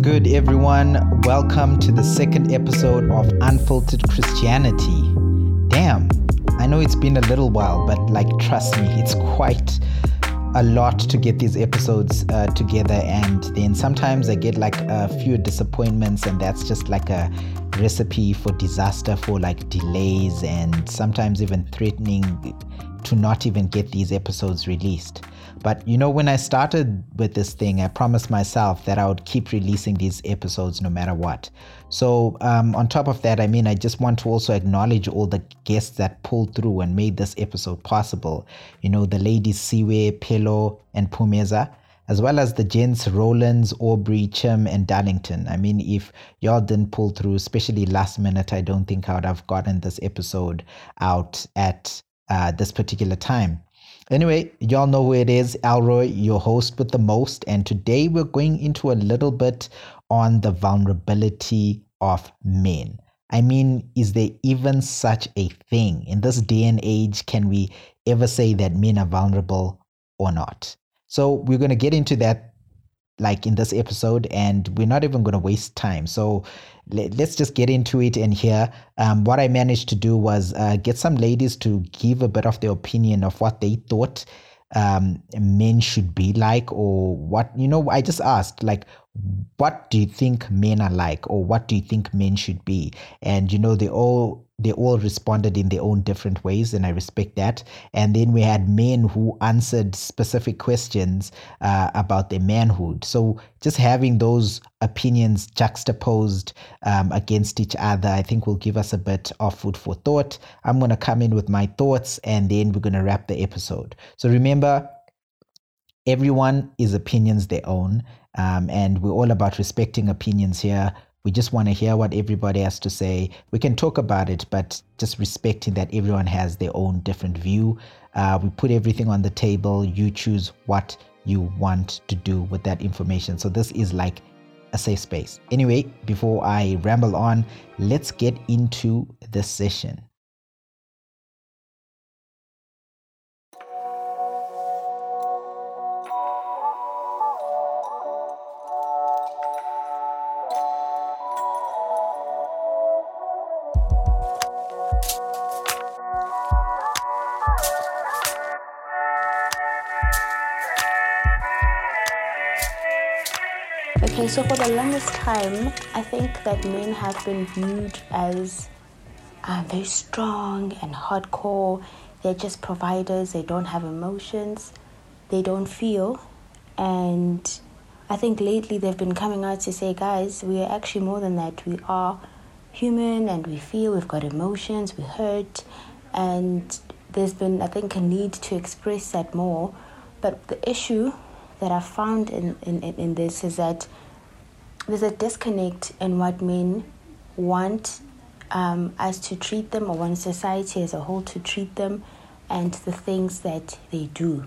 good, everyone? Welcome to the second episode of Unfiltered Christianity. Damn, I know it's been a little while, but trust me, it's quite a lot to get these episodes together, and then sometimes I get a few disappointments, and that's just a recipe for disaster, for delays, and sometimes even threatening to not even get these episodes released. But when I started with this thing, I promised myself that I would keep releasing these episodes no matter what. So on top of that, I just want to also acknowledge all the guests that pulled through and made this episode possible. The ladies Siwe, Pelo, and Pumeza, as well as the gents Rollins, Aubrey, Chim, and Darlington. If y'all didn't pull through, especially last minute, I don't think I would have gotten this episode out at this particular time. Anyway, y'all know who it is, Alroy, your host with the most, and today we're going into a little bit on the vulnerability of men. Is there even such a thing? In this day and age, can we ever say that men are vulnerable or not? So we're going to get into that in this episode, and we're not even going to waste time. So let's just get into it and hear. What I managed to do was get some ladies to give a bit of their opinion of what they thought men should be like, or what, I just asked, what do you think men are like, or what do you think men should be? And they all responded in their own different ways, and I respect that. And then we had men who answered specific questions about their manhood. So just having those opinions juxtaposed against each other, I think will give us a bit of food for thought. I'm going to come in with my thoughts, and then we're going to wrap the episode. So remember, everyone is opinions their own, and we're all about respecting opinions here. We just want to hear what everybody has to say. We can talk about it, but just respecting that everyone has their own different view. We put everything on the table. You choose what you want to do with that information. So this is a safe space. Anyway, before I ramble on, let's get into the session. Okay, so for the longest time, I think that men have been viewed as very strong and hardcore. They're just providers. They don't have emotions. They don't feel. And I think lately they've been coming out to say, guys, we are actually more than that. We are human and we feel, we've got emotions, we hurt. And there's been, I think, a need to express that more. But the issue that I found in this is that there's a disconnect in what men want us to treat them, or want society as a whole to treat them, and the things that they do.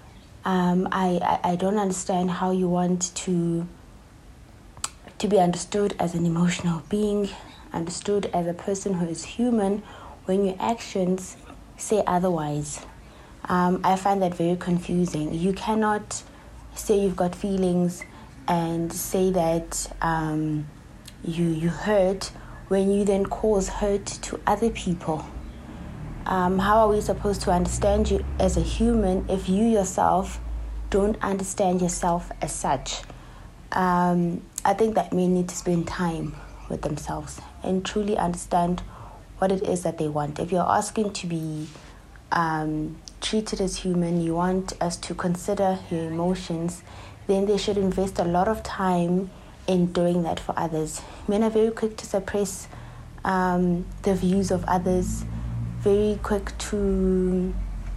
I don't understand how you want to be understood as an emotional being, understood as a person who is human, when your actions say otherwise. I find that very confusing. You cannot say you've got feelings and say that you hurt when you then cause hurt to other people. How are we supposed to understand you as a human if you yourself don't understand yourself as such? I think that men need to spend time with themselves and truly understand what it is that they want. If you're asking to be treated as human, you want us to consider your emotions, then they should invest a lot of time in doing that for others. Men are very quick to suppress the views of others, very quick to,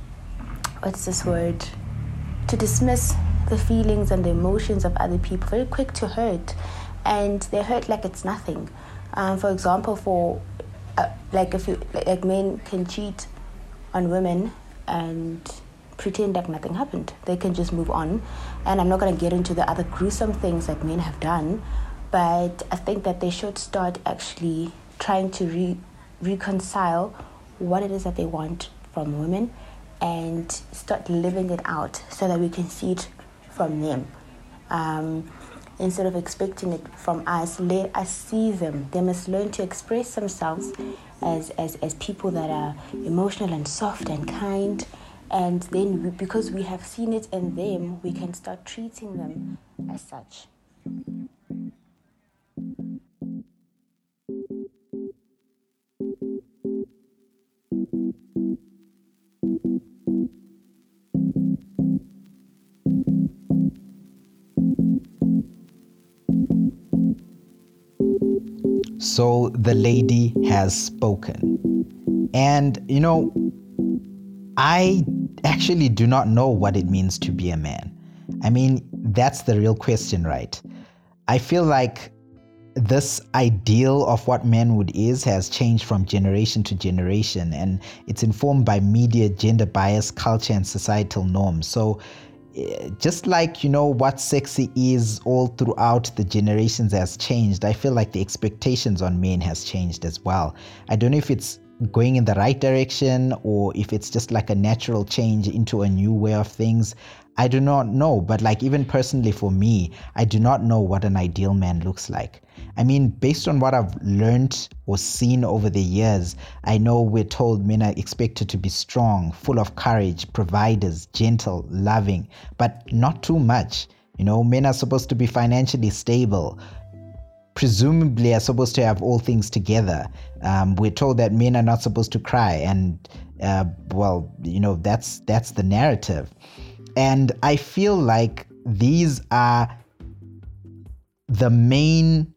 to dismiss the feelings and the emotions of other people, very quick to hurt, and they hurt like it's nothing. For example, if men can cheat on women and pretend like nothing happened. They can just move on. And I'm not going to get into the other gruesome things that men have done, but I think that they should start actually trying to reconcile what it is that they want from women and start living it out so that we can see it from them. instead of expecting it from us, let us see them. They must learn to express themselves as people that are emotional and soft and kind. And then because we have seen it in them, we can start treating them as such. So the lady has spoken. And, I actually do not know what it means to be a man. I mean, that's the real question, right? I feel like this ideal of what manhood is has changed from generation to generation, and it's informed by media, gender bias, culture, and societal norms. So just like, what sexy is all throughout the generations has changed, I feel like the expectations on men has changed as well. I don't know if it's going in the right direction or if it's just like a natural change into a new way of things. I do not know, but like even personally for me, I do not know what an ideal man looks like. I mean, based on what I've learned or seen over the years, I know we're told men are expected to be strong, full of courage, providers, gentle, loving, but not too much. Men are supposed to be financially stable, presumably are supposed to have all things together. We're told that men are not supposed to cry, and that's the narrative. And I feel like these are the main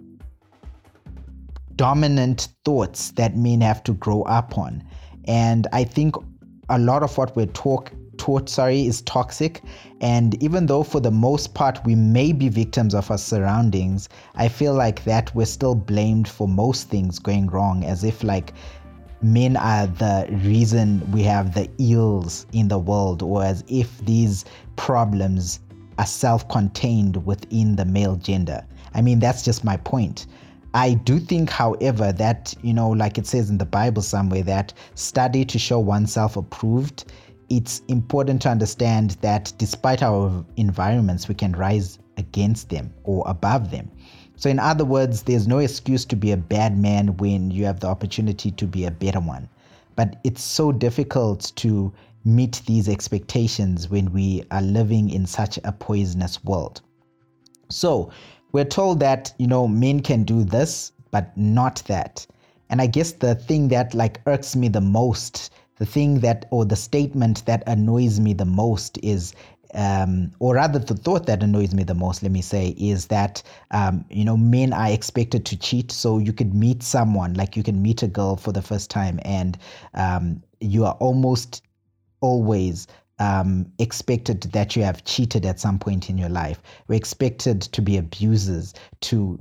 dominant thoughts that men have to grow up on. And I think a lot of what we're taught is toxic. And even though for the most part we may be victims of our surroundings, I feel like that we're still blamed for most things going wrong, as if like men are the reason we have the ills in the world, or as if these problems are self-contained within the male gender. I mean, that's just my point. I do think, however, that, like it says in the Bible somewhere, that study to show oneself approved. It's important to understand that despite our environments, we can rise against them or above them. So in other words, there's no excuse to be a bad man when you have the opportunity to be a better one. But it's so difficult to meet these expectations when we are living in such a poisonous world. So we're told that, men can do this, but not that. And I guess the thing that like irks me the most, the statement that annoys me the most is, or rather the thought that annoys me the most, let me say, is that, men are expected to cheat. So you could meet someone, like you can meet a girl for the first time, and you are almost always expected that you have cheated at some point in your life. We're expected to be abusers, to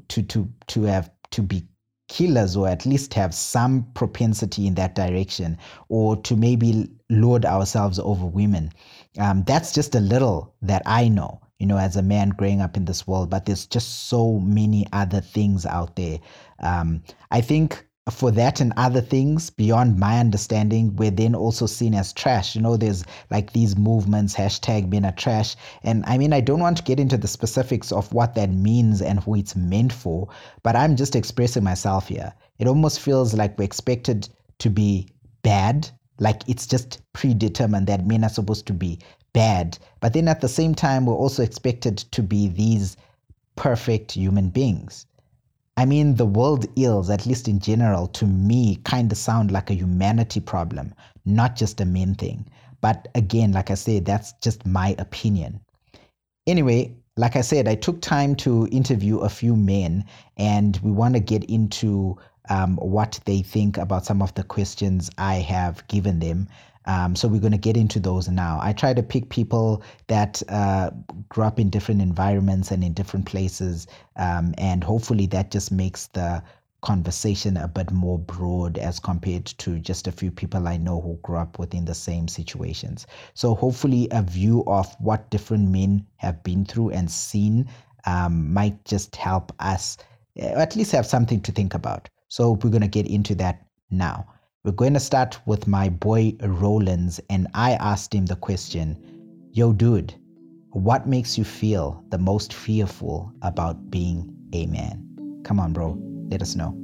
be killers, or at least have some propensity in that direction, or to maybe lord ourselves over women. That's just a little that I know, as a man growing up in this world, but there's just so many other things out there. I think for that and other things beyond my understanding, we're then also seen as trash. There's like these movements, #MENARETRASH. And I mean, I don't want to get into the specifics of what that means and who it's meant for, but I'm just expressing myself here. It almost feels like we're expected to be bad, like it's just predetermined that men are supposed to be bad. But then at the same time, we're also expected to be these perfect human beings. I mean, the world ills, at least in general, to me, kind of sound like a humanity problem, not just a men thing. But again, like I said, that's just my opinion. Anyway, like I said, I took time to interview a few men, and we want to get into what they think about some of the questions I have given them. So we're going to get into those now. I try to pick people that grew up in different environments and in different places, and hopefully that just makes the conversation a bit more broad as compared to just a few people I know who grew up within the same situations. So hopefully a view of what different men have been through and seen might just help us at least have something to think about. So we're going to get into that now. We're going to start with my boy Rollins, and I asked him the question, yo dude, What makes you feel the most fearful about being a man? Come on, bro. Let us know.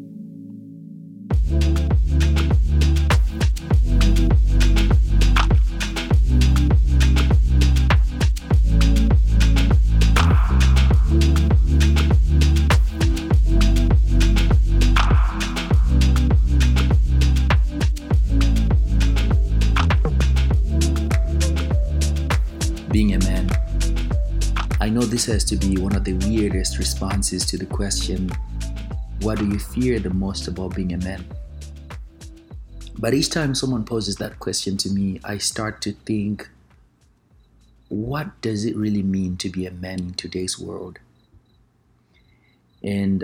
Being a man. I know this has to be one of the weirdest responses to the question, what do you fear the most about being a man? But each time someone poses that question to me, I start to think, what does it really mean to be a man in today's world? And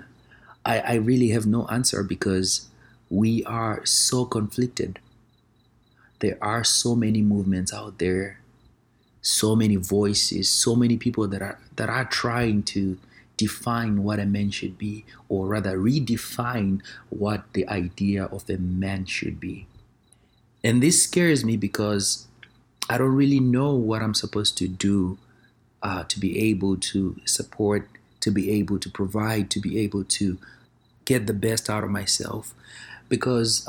I really have no answer because we are so conflicted. There are so many movements out there, so many voices, so many people that are trying to define what a man should be, or rather redefine what the idea of a man should be. And this scares me because I don't really know what I'm supposed to do to be able to support, to be able to provide, to be able to get the best out of myself. Because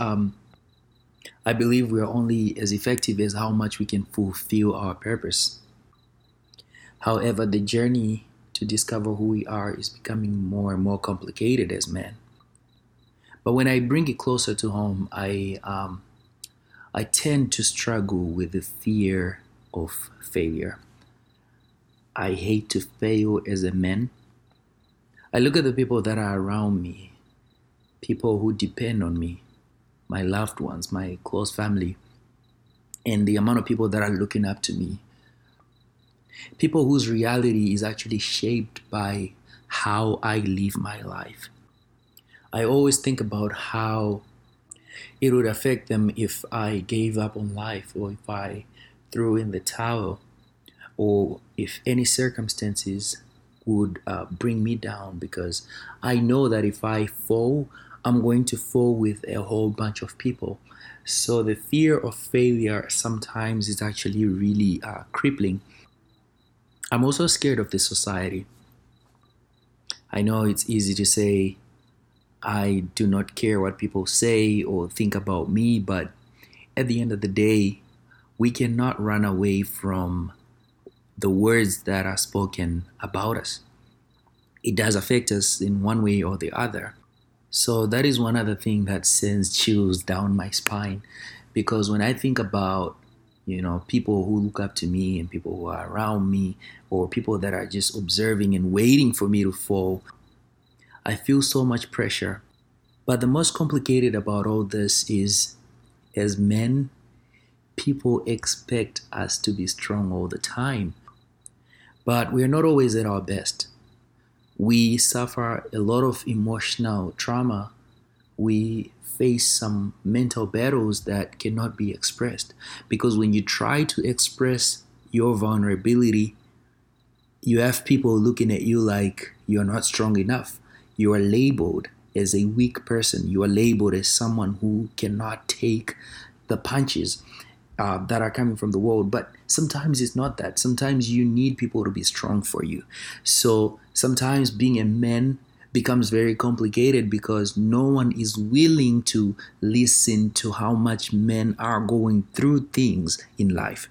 I believe we're only as effective as how much we can fulfill our purpose. However, the journey to discover who we are is becoming more and more complicated as men. But when I bring it closer to home, I tend to struggle with the fear of failure. I hate to fail as a man. I look at the people that are around me, people who depend on me, my loved ones, my close family, and the amount of people that are looking up to me. People whose reality is actually shaped by how I live my life. I always think about how it would affect them if I gave up on life, or if I threw in the towel, or if any circumstances would bring me down, because I know that if I fall, I'm going to fall with a whole bunch of people. So the fear of failure sometimes is actually really crippling. I'm also scared of this society. I know it's easy to say, I do not care what people say or think about me, but at the end of the day, we cannot run away from the words that are spoken about us. It does affect us in one way or the other. So that is one other thing that sends chills down my spine, because when I think about, people who look up to me and people who are around me, or people that are just observing and waiting for me to fall, I feel so much pressure. But the most complicated about all this is, as men, people expect us to be strong all the time, but we're not always at our best. We suffer a lot of emotional trauma. We face some mental battles that cannot be expressed, because when you try to express your vulnerability, you have people looking at you like you're not strong enough. You are labeled as a weak person. You are labeled as someone who cannot take the punches that are coming from the world. But sometimes it's not that. Sometimes you need people to be strong for you. So sometimes being a man becomes very complicated because no one is willing to listen to how much men are going through things in life.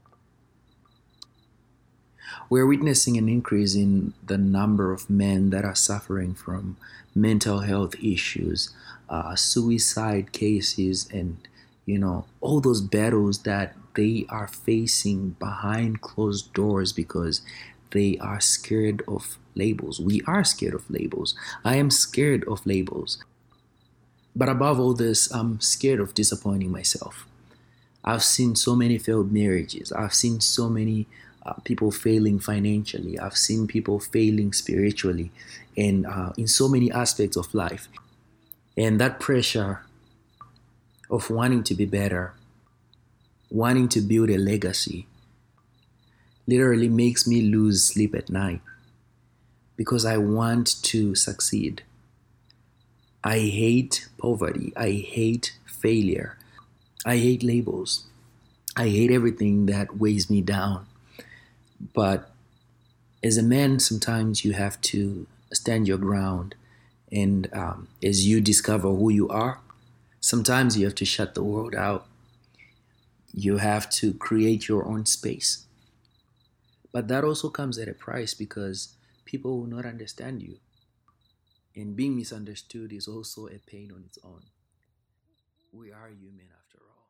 We're witnessing an increase in the number of men that are suffering from mental health issues, suicide cases, and all those battles that they are facing behind closed doors because they are scared of labels. We are scared of labels. I am scared of labels. But above all this, I'm scared of disappointing myself. I've seen so many failed marriages. I've seen so many people failing financially. I've seen people failing spiritually and in so many aspects of life. And that pressure of wanting to be better, wanting to build a legacy, literally makes me lose sleep at night because I want to succeed. I hate poverty. I hate failure. I hate labels. I hate everything that weighs me down. But as a man, sometimes you have to stand your ground. And as you discover who you are, sometimes you have to shut the world out. You have to create your own space. But that also comes at a price because people will not understand you. And being misunderstood is also a pain on its own. We are human after all.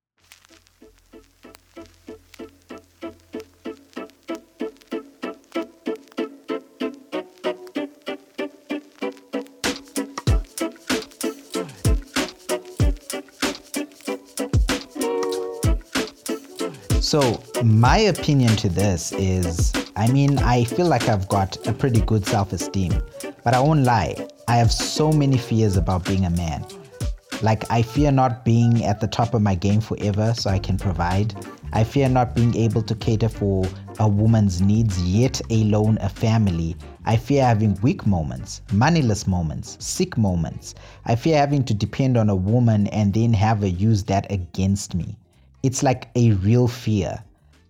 So my opinion to this is, I feel like I've got a pretty good self-esteem, but I won't lie. I have so many fears about being a man. Like, I fear not being at the top of my game forever so I can provide. I fear not being able to cater for a woman's needs, yet alone a family. I fear having weak moments, moneyless moments, sick moments. I fear having to depend on a woman and then have her use that against me. It's like a real fear.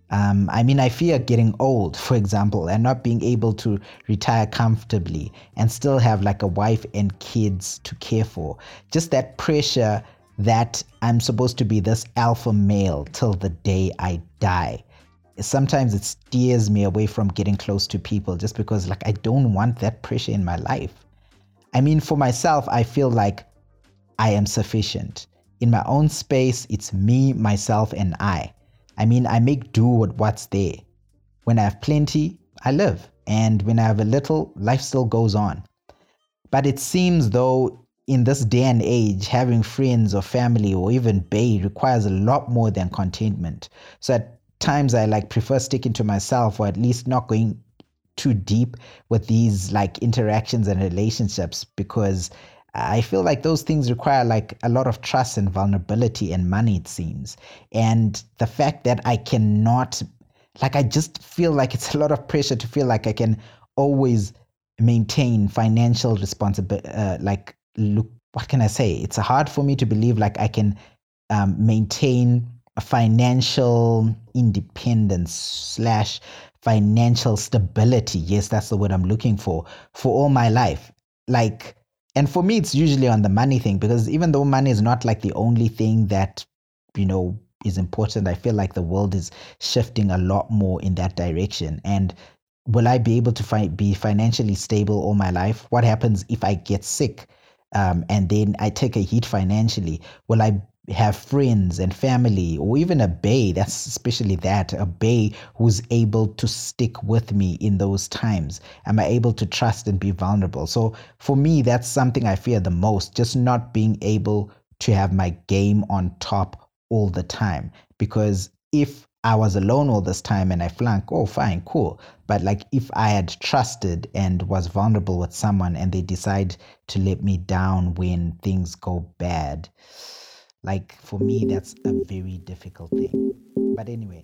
I fear getting old, for example, and not being able to retire comfortably and still have like a wife and kids to care for. Just that pressure that I'm supposed to be this alpha male till the day I die. Sometimes it steers me away from getting close to people just because like I don't want that pressure in my life. For myself, I feel like I am sufficient. In my own space, it's me, myself, and I. I make do with what's there. When I have plenty, I live. And when I have a little, life still goes on. But it seems though, in this day and age, having friends or family or even bae requires a lot more than contentment. So at times I prefer sticking to myself, or at least not going too deep with these interactions and relationships, because I feel like those things require a lot of trust and vulnerability and money, it seems. And the fact that I cannot, I just feel like it's a lot of pressure to feel like I can always maintain financial responsibility. Look, what can I say? It's hard for me to believe I can maintain a financial independence / financial stability. Yes, that's the word I'm looking for all my life. And for me, it's usually on the money thing, because even though money is not the only thing that, is important, I feel like the world is shifting a lot more in that direction. And will I be able to be financially stable all my life? What happens if I get sick and then I take a hit financially? Will I have friends and family, or even a bae? That's especially a bae who's able to stick with me in those times. Am I able to trust and be vulnerable? So for me, that's something I fear the most, just not being able to have my game on top all the time. Because if I was alone all this time and I flunk, oh fine, cool. But if I had trusted and was vulnerable with someone and they decide to let me down when things go bad, for me, that's a very difficult thing. But anyway.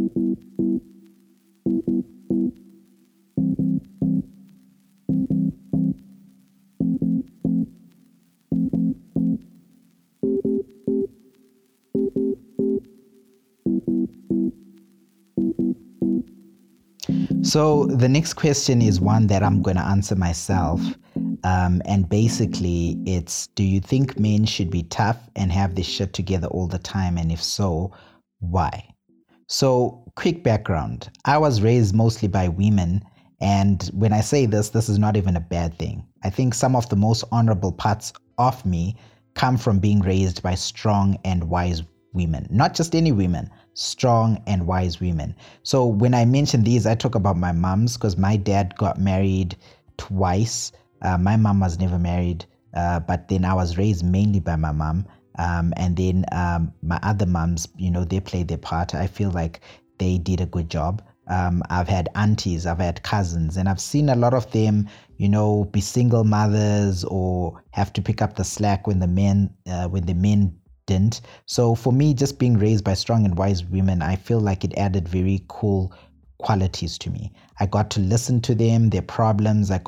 So the next question is one that I'm going to answer myself. And basically it's, do you think men should be tough and have this shit together all the time? And if so, why? So quick background. I was raised mostly by women. And when I say this is not even a bad thing. I think some of the most honorable parts of me come from being raised by strong and wise women. Not just any women, strong and wise women. So when I mention these, I talk about my moms, because my dad got married twice. My mom was never married, but then I was raised mainly by my mom. And then my other moms, they played their part. I feel like they did a good job. I've had aunties, I've had cousins, and I've seen a lot of them, be single mothers or have to pick up the slack when the men didn't. So for me, just being raised by strong and wise women, I feel like it added very cool qualities to me. I got to listen to them, their problems. I got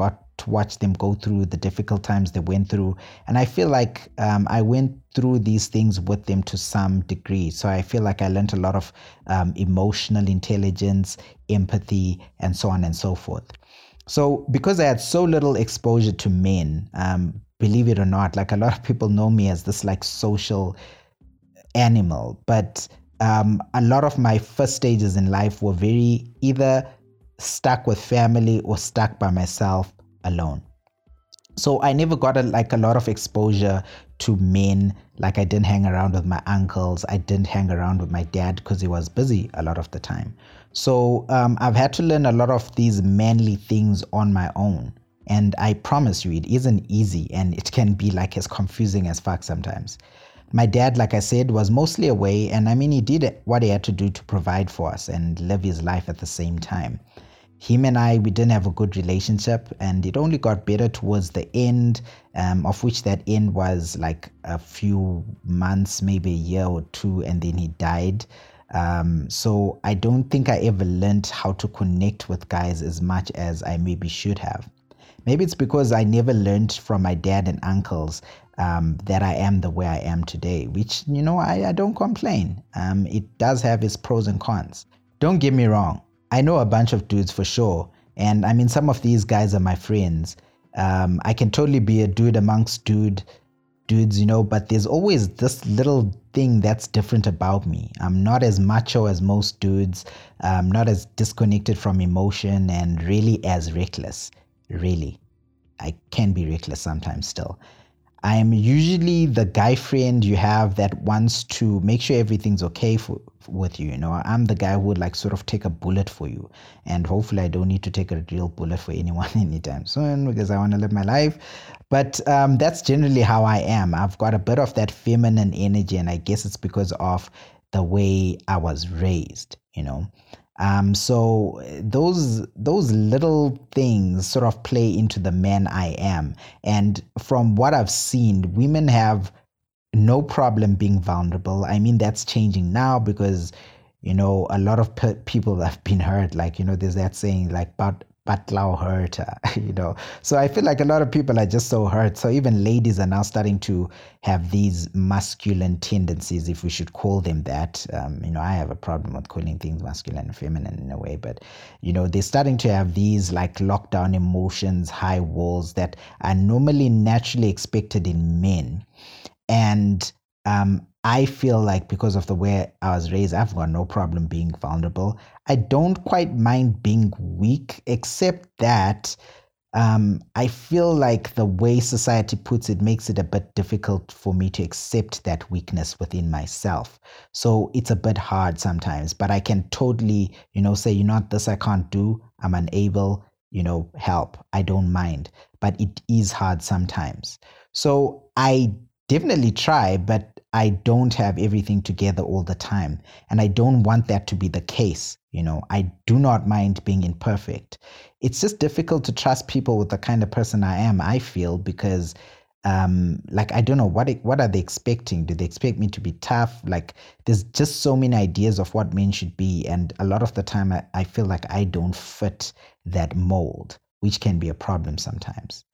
to watch them go through the difficult times they went through. And I feel like I went through these things with them to some degree. So I feel like I learned a lot of emotional intelligence, empathy, and so on and so forth. So because I had so little exposure to men, believe it or not, like a lot of people know me as this like social animal, but a lot of my first stages in life were very either stuck with family or stuck by myself alone. So I never got a lot of exposure to men. Like I didn't hang around with my uncles. I didn't hang around with my dad because he was busy a lot of the time. So I've had to learn a lot of these manly things on my own. And I promise you, it isn't easy, and it can be like as confusing as fuck sometimes. My dad, like I said, was mostly away, and I mean, he did what he had to do to provide for us and live his life at the same time. Him and I, we didn't have a good relationship, and it only got better towards the end, of which that end was like a few months, maybe a year or two, and then he died. So I don't think I ever learned how to connect with guys as much as I maybe should have. Maybe it's because I never learned from my dad and uncles that I am the way I am today, which, I don't complain. It does have its pros and cons. Don't get me wrong. I know a bunch of dudes for sure. And I mean, some of these guys are my friends. I can totally be a dude amongst dudes, but there's always this little thing that's different about me. I'm not as macho as most dudes. I'm not as disconnected from emotion and really as reckless. Really. I can be reckless sometimes still. I am usually the guy friend you have that wants to make sure everything's okay with you. I'm the guy who would like sort of take a bullet for you. And hopefully I don't need to take a real bullet for anyone anytime soon because I want to live my life. But that's generally how I am. I've got a bit of that feminine energy, and I guess it's because of the way I was raised, So those little things sort of play into the man I am. And from what I've seen, women have no problem being vulnerable. I mean, that's changing now because, a lot of people have been hurt. Like, there's that saying like, Patlau hurt, So I feel like a lot of people are just so hurt. So even ladies are now starting to have these masculine tendencies, if we should call them that. I have a problem with calling things masculine and feminine in a way, but, they're starting to have these like lockdown emotions, high walls that are normally naturally expected in men. And I feel like because of the way I was raised, I've got no problem being vulnerable. I don't quite mind being weak, except that I feel like the way society puts it makes it a bit difficult for me to accept that weakness within myself. So it's a bit hard sometimes, but I can totally, say, this I can't do, I'm unable, help. I don't mind, but it is hard sometimes. So I definitely try, but I don't have everything together all the time. And I don't want that to be the case. I do not mind being imperfect. It's just difficult to trust people with the kind of person I am, I feel, because I don't know, what are they expecting? Do they expect me to be tough? Like, there's just so many ideas of what men should be. And a lot of the time, I feel like I don't fit that mold, which can be a problem sometimes.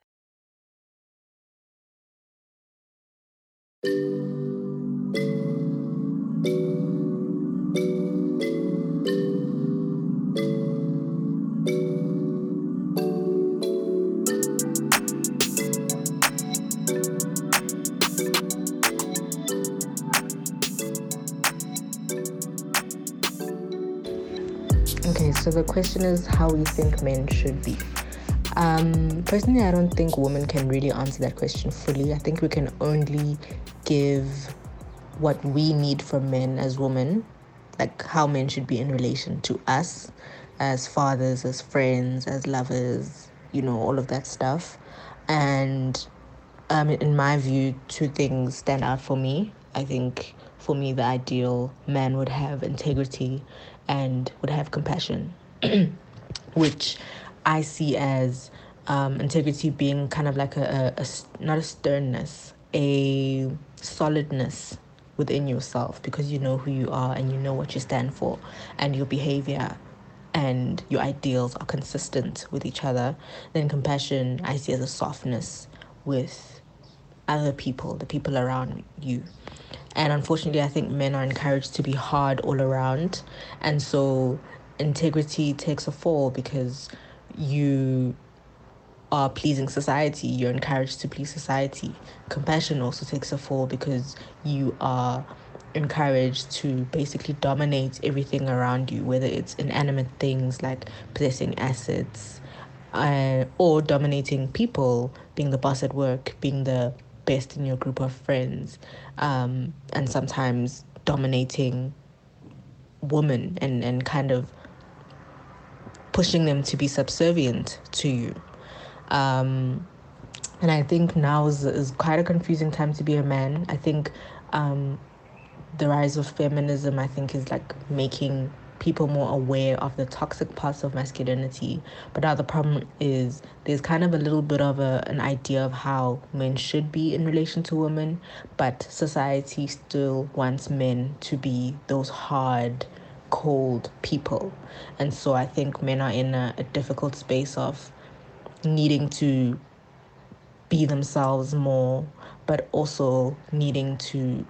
Okay, so the question is how we think men should be. Personally, I don't think women can really answer that question fully. I think we can only give what we need from men as women, like how men should be in relation to us as fathers, as friends, as lovers, all of that stuff. And in my view, two things stand out for me. I think for me, the ideal man would have integrity and would have compassion, which I see as integrity being kind of like a not a sternness, a solidness within yourself, because you know who you are and you know what you stand for, and your behavior and your ideals are consistent with each other, then compassion I see as a softness with other people, the people around you. And unfortunately, I think men are encouraged to be hard all around. And so integrity takes a fall because you are pleasing society. You're encouraged to please society. Compassion also takes a fall because you are encouraged to basically dominate everything around you, whether it's inanimate things like possessing assets, or dominating people, being the boss at work, being the best in your group of friends, and sometimes dominating women and kind of pushing them to be subservient to you. And I think now is quite a confusing time to be a man. I think the rise of feminism, I think, is like making people more aware of the toxic parts of masculinity. But now the problem is there's kind of a little bit of an idea of how men should be in relation to women, but society still wants men to be those hard, cold people. And so I think men are in a difficult space of needing to be themselves more, but also needing to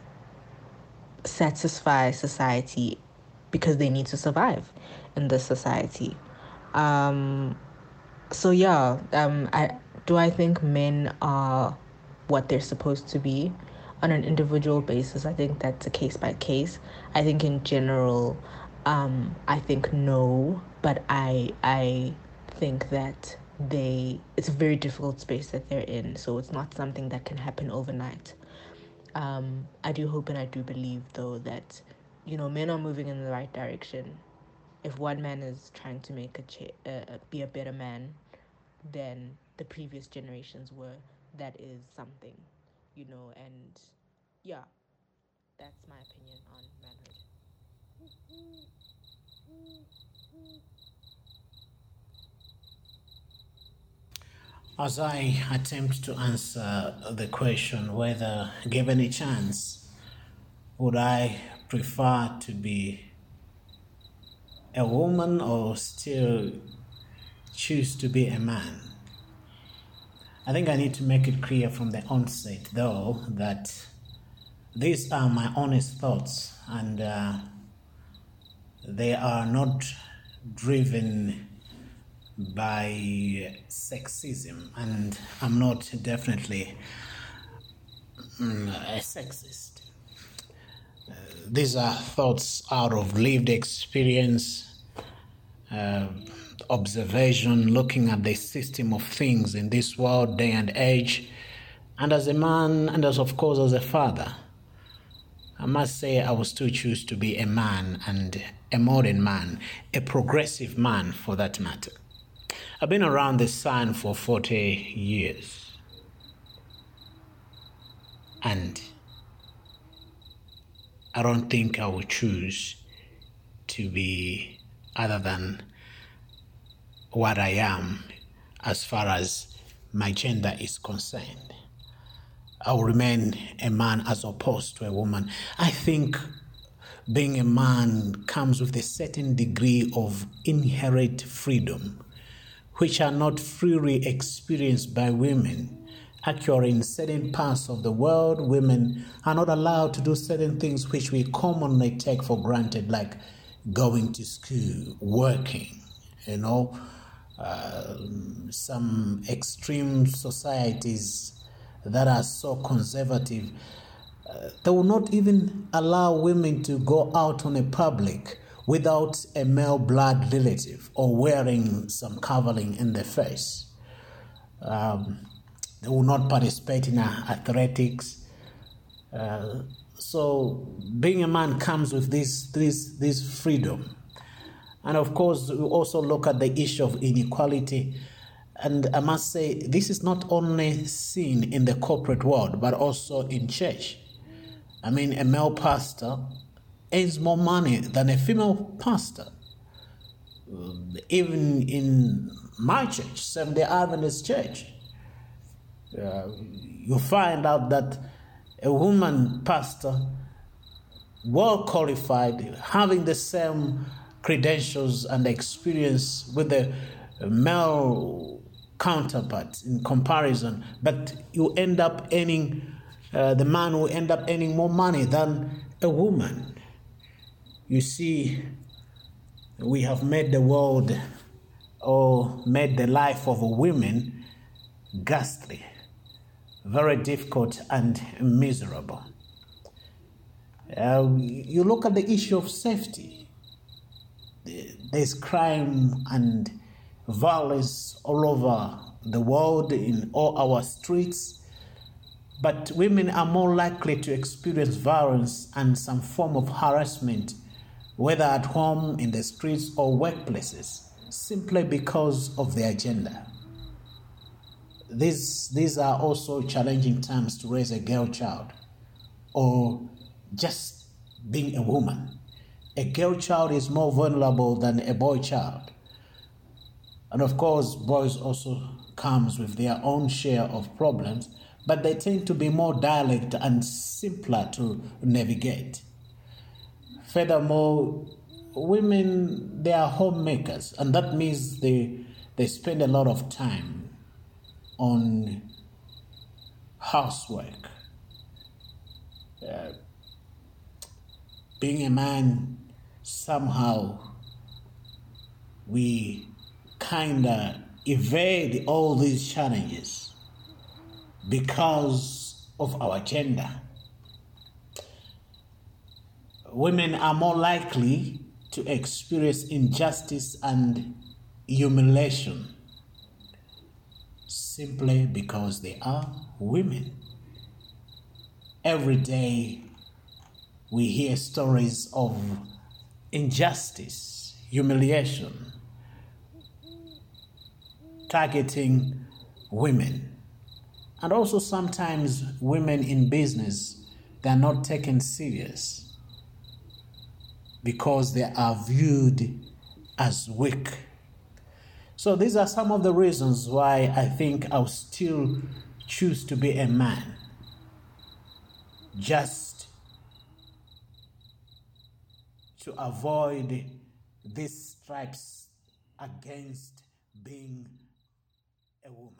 satisfy society because they need to survive in this society. I think men are what they're supposed to be on an individual basis. I think that's a case by case. I think in general, I think no, but I think that it's a very difficult space that they're in, so it's not something that can happen overnight. I do hope and I do believe, though, that, men are moving in the right direction. If one man is trying to make be a better man than the previous generations were, that is something, and yeah, that's my opinion on manhood. As I attempt to answer the question whether, given a chance, would I prefer to be a woman or still choose to be a man? I think I need to make it clear from the onset, though, that these are my honest thoughts, and they are not driven by sexism, and I'm not definitely a sexist. These are thoughts out of lived experience, observation, looking at the system of things in this world, day and age, and as a man, and of course as a father. I must say I will still choose to be a man, and a modern man, a progressive man for that matter. I've been around the sun for 40 years, and I don't think I will choose to be other than what I am as far as my gender is concerned. I will remain a man as opposed to a woman. I think being a man comes with a certain degree of inherent freedom, which are not freely experienced by women. Actually, in certain parts of the world, women are not allowed to do certain things which we commonly take for granted, like going to school, working, some extreme societies that are so conservative, they will not even allow women to go out on a public without a male blood relative or wearing some covering in their face. They will not participate in athletics. So being a man comes with this freedom. And of course, we also look at the issue of inequality. And I must say, this is not only seen in the corporate world, but also in church. I mean, a male pastor earns more money than a female pastor. Even in my church, Seventh-day Adventist Church, you find out that a woman pastor, well qualified, having the same credentials and experience with the male counterpart in comparison, but you end up earning, the man will end up earning more money than a woman. You see, we have made the world, or made the life of women ghastly, very difficult and miserable. You look at the issue of safety. There's crime and violence all over the world in all our streets, but women are more likely to experience violence and some form of harassment, whether at home, in the streets, or workplaces, simply because of their gender. These are also challenging times to raise a girl child, or just being a woman. A girl child is more vulnerable than a boy child. And of course, boys also comes with their own share of problems, but they tend to be more dialect and simpler to navigate. Furthermore, women, they are homemakers, and that means they spend a lot of time on housework. Being a man, somehow we kind of evade all these challenges because of our gender. Women are more likely to experience injustice and humiliation simply because they are women. Every day we hear stories of injustice, humiliation, targeting women. And also sometimes women in business, they're not taken serious because they are viewed as weak. So these are some of the reasons why I think I'll still choose to be a man. Just to avoid these stripes against being a woman.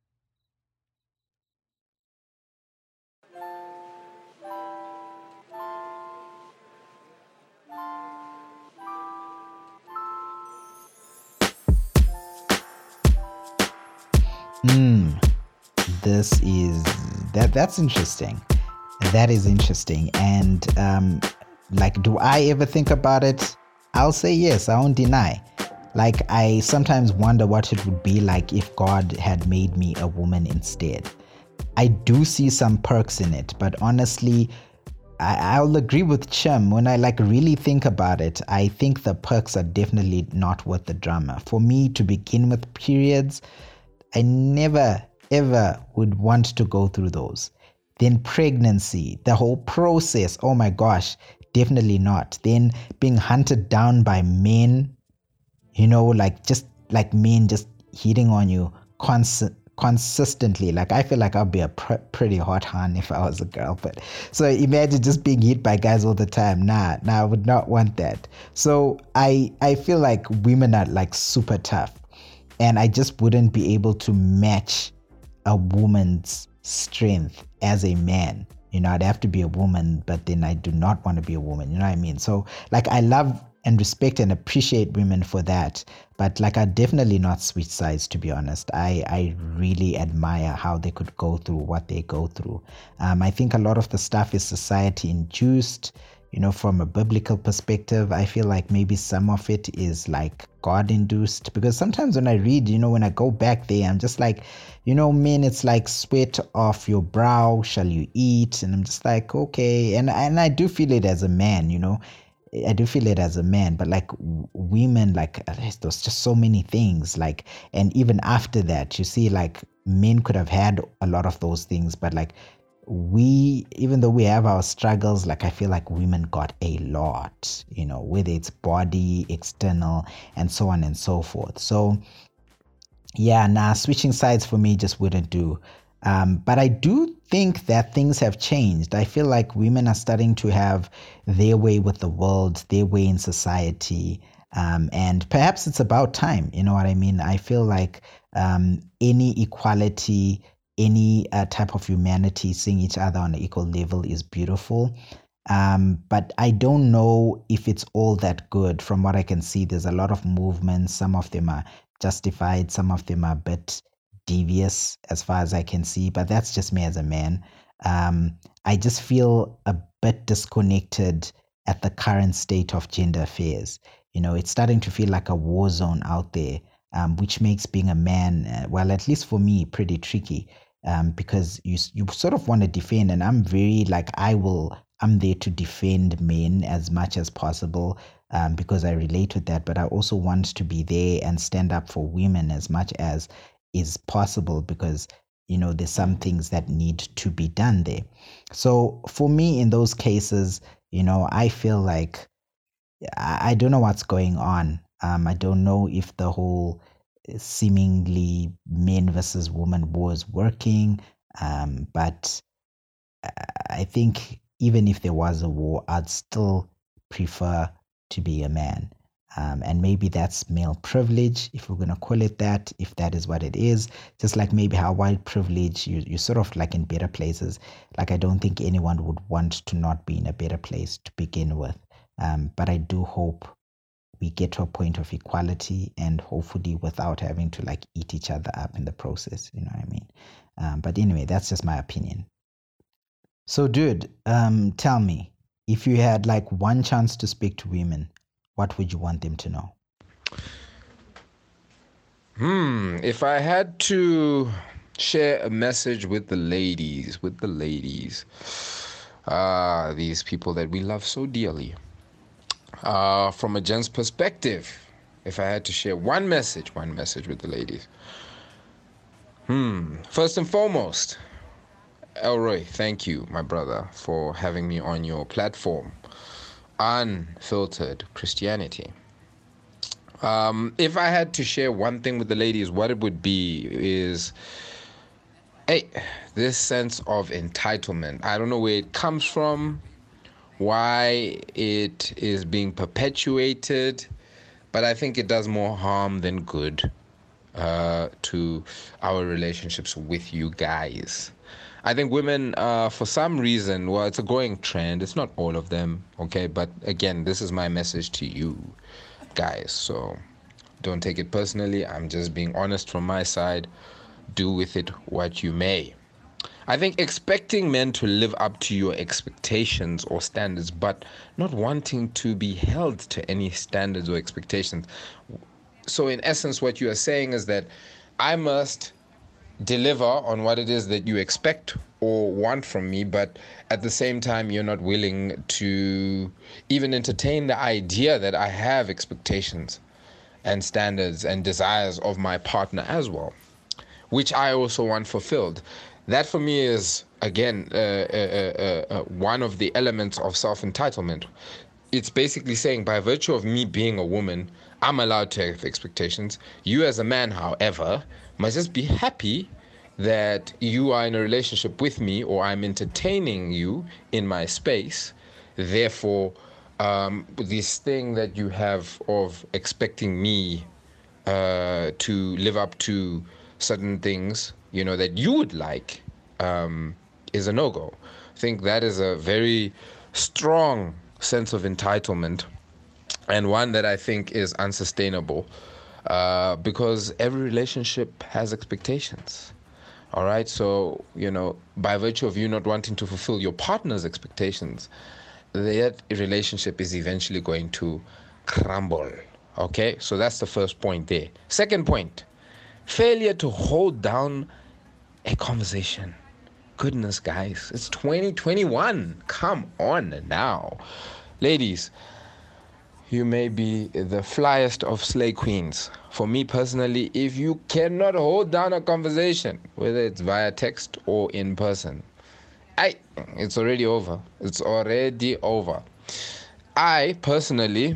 That's interesting. That is interesting. And do I ever think about it? I'll say yes, I won't deny. I sometimes wonder what it would be like if God had made me a woman instead. I do see some perks in it, but honestly, I'll agree with Chim. When I really think about it, I think the perks are definitely not worth the drama. For me, to begin with, periods, I never ever would want to go through those. Then pregnancy, the whole process, oh my gosh, definitely not. Then being hunted down by men, men just hitting on you consistently. I feel like I'll be a pretty hot hun if I was a girl. But so imagine just being hit by guys all the time. Nah, I would not want that. So I feel like women are super tough, and I just wouldn't be able to match a woman's strength as a man. I'd have to be a woman, but then I do not want to be a woman. You know what I mean? So I love and respect and appreciate women for that. But I definitely not switch sides, to be honest. I really admire how they could go through what they go through. I think a lot of the stuff is society induced, from a biblical perspective. I feel like maybe some of it is God induced, because sometimes when I read, when I go back there, I'm just men, it's sweat off your brow shall you eat. And I'm just okay. And I do feel it as a man, I do feel it as a man, but women, there's just so many things, and even after that, you see, men could have had a lot of those things, but we, even though we have our struggles, I feel like women got a lot, whether it's body, external, and so on and so forth. So yeah, switching sides for me just wouldn't do. But I do think that things have changed. I feel like women are starting to have their way with the world, their way in society. And perhaps it's about time. You know what I mean? I feel like any equality, any type of humanity, seeing each other on an equal level is beautiful. But I don't know if it's all that good. From what I can see, there's a lot of movements. Some of them are justified, some of them are a bit devious as far as I can see, but that's just me as a man. I just feel a bit disconnected at the current state of gender affairs. You know, it's starting to feel like a war zone out there, which makes being a man, well, at least for me, pretty tricky. Because you sort of want to defend, and I'm very like I'm there to defend men as much as possible, because I relate with that. But I also want to be there and stand up for women as much as is possible, because you know there's some things that need to be done there. So for me, in those cases, you know, I feel like I don't know what's going on. I don't know if the whole seemingly men versus women war is working. But I think even if there was a war, I'd still prefer to be a man. And maybe that's male privilege, if we're going to call it that, if that is what it is. Just like maybe how white privilege, you're sort of like in better places. Like I don't think anyone would want to not be in a better place to begin with. But I do hope we get to a point of equality, and hopefully without having to like eat each other up in the process. You know what I mean? But anyway, that's just my opinion. So, dude, tell me, if you had like one chance to speak to women, what would you want them to know? If I had to share a message with the ladies, these people that we love so dearly, from a gent's perspective, if I had to share one message with the ladies, first and foremost, Elroy, thank you, my brother, for having me on your platform, Unfiltered Christianity. If I had to share one thing with the ladies, what it would be is, hey, this sense of entitlement. I don't know where it comes from, why it is being perpetuated, but I think it does more harm than good to our relationships with you guys. I think women, for some reason, well, it's a growing trend. It's not all of them, okay? But again, this is my message to you guys. So don't take it personally. I'm just being honest from my side. Do with it what you may. I think expecting men to live up to your expectations or standards, but not wanting to be held to any standards or expectations. So in essence, what you are saying is that I must deliver on what it is that you expect or want from me, but at the same time you're not willing to even entertain the idea that I have expectations and standards and desires of my partner as well, which I also want fulfilled. That for me is, again, one of the elements of self-entitlement. It's basically saying, by virtue of me being a woman, I'm allowed to have expectations. You as a man, however, must just be happy that you are in a relationship with me, or I'm entertaining you in my space. Therefore, this thing that you have of expecting me to live up to certain things, you know, that you would like, is a no-go. I think that is a very strong sense of entitlement, and one that I think is unsustainable, because every relationship has expectations. All right, so, you know, by virtue of you not wanting to fulfill your partner's expectations, that relationship is eventually going to crumble. Okay, so that's the first point there. Second point, failure to hold down a conversation. Goodness, guys, it's 2021. Come on now. Ladies, you may be the flyest of slay queens. For me personally, if you cannot hold down a conversation, whether it's via text or in person, it's already over. It's already over. I personally,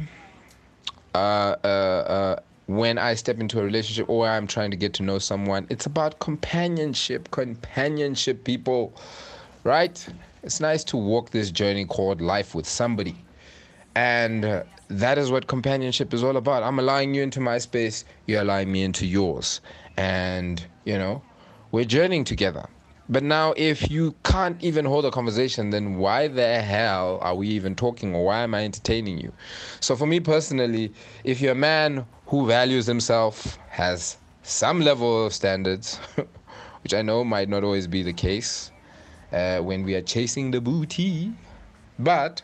when I step into a relationship or I'm trying to get to know someone, it's about companionship, people, right? It's nice to walk this journey called life with somebody. And that is what companionship is all about. I'm allowing you into my space, you're allowing me into yours. And, we're journeying together. But now, if you can't even hold a conversation, then why the hell are we even talking, or why am I entertaining you? So for me personally, if you're a man who values himself, has some level of standards, which I know might not always be the case when we are chasing the booty, but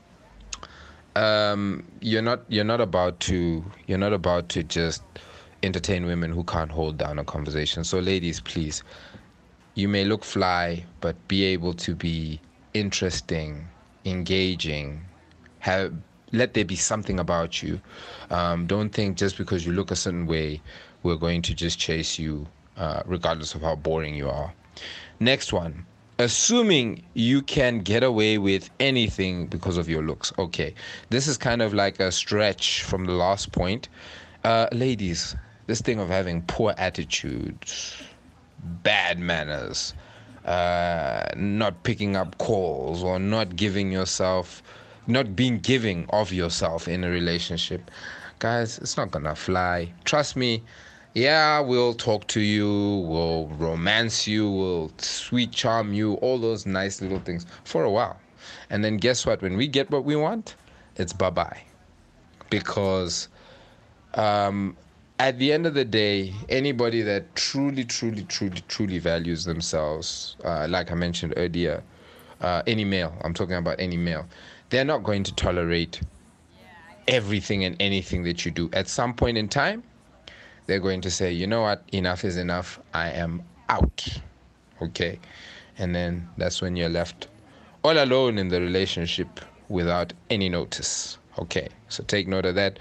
you're not about to just entertain women who can't hold down a conversation. So ladies, please, you may look fly, but be able to be interesting, engaging, let there be something about you. Don't think just because you look a certain way, we're going to just chase you, regardless of how boring you are. Next one. Assuming you can get away with anything because of your looks. Okay, this is kind of like a stretch from the last point. Ladies, this thing of having poor attitudes, bad manners, not picking up calls, or not being giving of yourself in a relationship, guys, it's not gonna fly. Trust me. Yeah, we'll talk to you, we'll romance you, we'll sweet charm you, all those nice little things for a while. And then guess what? When we get what we want, it's bye-bye. Because at the end of the day, anybody that truly values themselves, like I mentioned earlier, any male, I'm talking about any male, they're not going to tolerate everything and anything that you do. At some point in time, they're going to say, you know what, enough is enough, I am out. Okay? And then that's when you're left all alone in the relationship without any notice. Okay? So take note of that.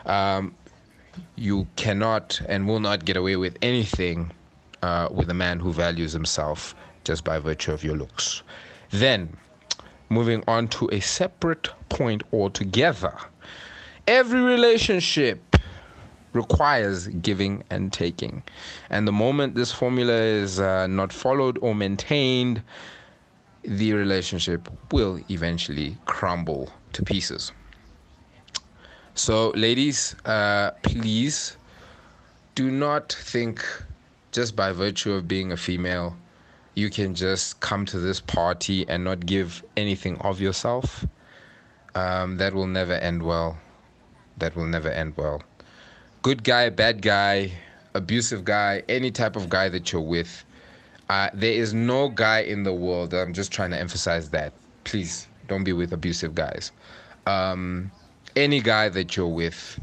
You cannot and will not get away with anything with a man who values himself just by virtue of your looks. Then, moving on to a separate point altogether. Every relationship requires giving and taking. And the moment this formula is not followed or maintained, the relationship will eventually crumble to pieces. So, ladies, please do not think just by virtue of being a female, you can just come to this party and not give anything of yourself. That will never end well. That will never end well. Good guy, bad guy, abusive guy, any type of guy that you're with, there is no guy in the world, I'm just trying to emphasize that. Please, don't be with abusive guys. Any guy that you're with,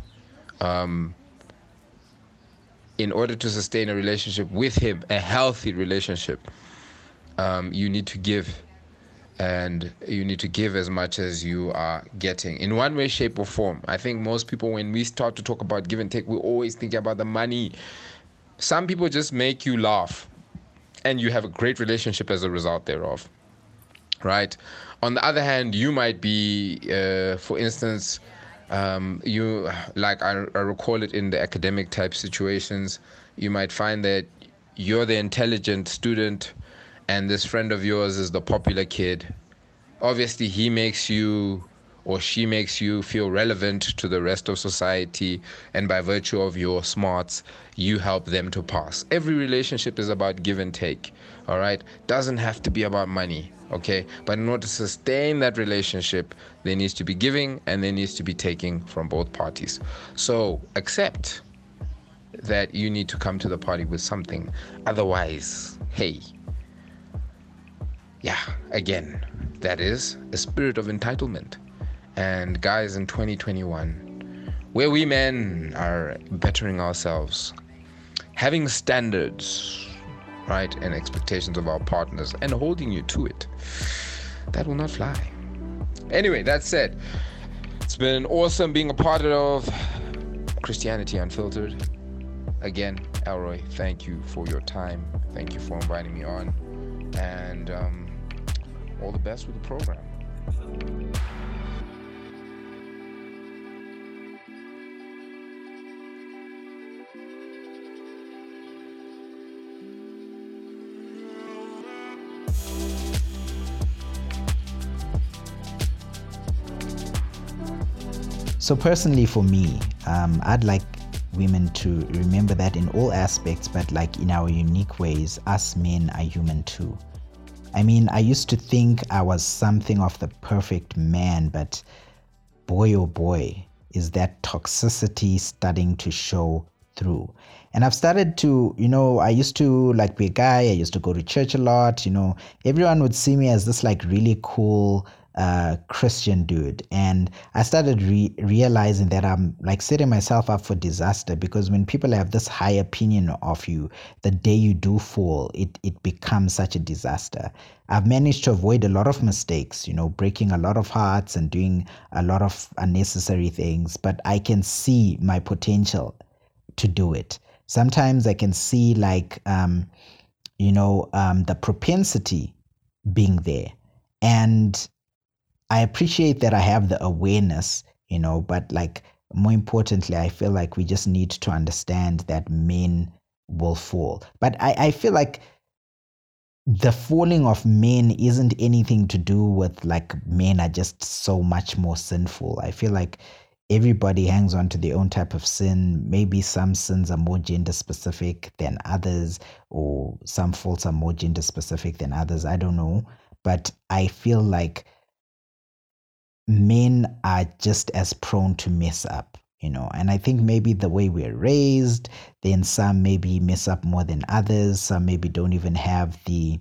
in order to sustain a relationship with him, a healthy relationship, you need to give. And you need to give as much as you are getting in one way, shape, or form. I think most people, when we start to talk about give and take, we always think about the money. Some people just make you laugh, and you have a great relationship as a result thereof, right? On the other hand, you might be, for instance, you like I recall it in the academic type situations. You might find that you're the intelligent student, and this friend of yours is the popular kid. Obviously, he makes you or she makes you feel relevant to the rest of society, and by virtue of your smarts, you help them to pass. Every relationship is about give and take, all right? Doesn't have to be about money, okay? But in order to sustain that relationship, there needs to be giving and there needs to be taking from both parties. So accept that you need to come to the party with something. Otherwise, hey, yeah, again, that is a spirit of entitlement. And guys, in 2021, where we men are bettering ourselves, having standards, right, and expectations of our partners and holding you to it, that will not fly. Anyway, that said, it's been awesome being a part of Christianity Unfiltered. Again, Elroy, thank you for your time. Thank you for inviting me on. And all the best with the program. So personally for me, I'd like women to remember that in all aspects, but like in our unique ways, us men are human too. I mean, I used to think I was something of the perfect man, but boy oh boy, is that toxicity starting to show through. And I've started to, I used to like be a guy, I used to go to church a lot, everyone would see me as this like really cool Christian dude. And I started realizing that I'm like setting myself up for disaster, because when people have this high opinion of you, the day you do fall, it becomes such a disaster. I've managed to avoid a lot of mistakes, breaking a lot of hearts and doing a lot of unnecessary things, but I can see my potential to do it. Sometimes I can see like, the propensity being there. And I appreciate that I have the awareness, but like more importantly, I feel like we just need to understand that men will fall. But I feel like the falling of men isn't anything to do with like men are just so much more sinful. I feel like everybody hangs on to their own type of sin. Maybe some sins are more gender specific than others, or some faults are more gender specific than others. I don't know. But I feel like men are just as prone to mess up, and I think maybe the way we're raised, then some maybe mess up more than others. Some maybe don't even have the,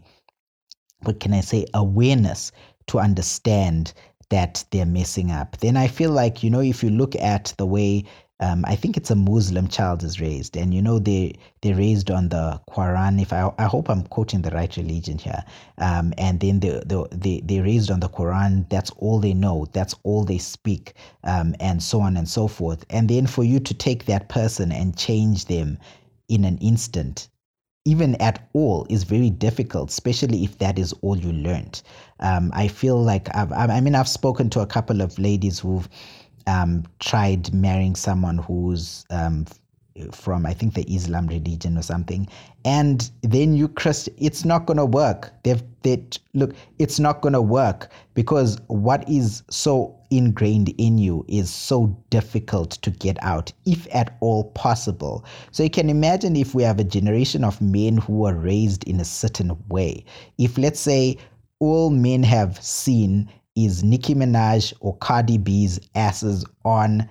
awareness to understand that they're messing up. Then I feel like, if you look at the way, I think it's a Muslim child is raised, and they're raised on the Quran. If I hope I'm quoting the right religion here, and then they're raised on the Quran. That's all they know. That's all they speak, and so on and so forth. And then for you to take that person and change them in an instant, even at all, is very difficult, especially if that is all you learned. I feel like I've spoken to a couple of ladies who've tried marrying someone who's from, I think, the Islam religion or something, and then it's not going to work. Look, it's not going to work, because what is so ingrained in you is so difficult to get out, if at all possible. So you can imagine if we have a generation of men who are raised in a certain way. If, let's say, all men have seen is Nicki Minaj or Cardi B's asses on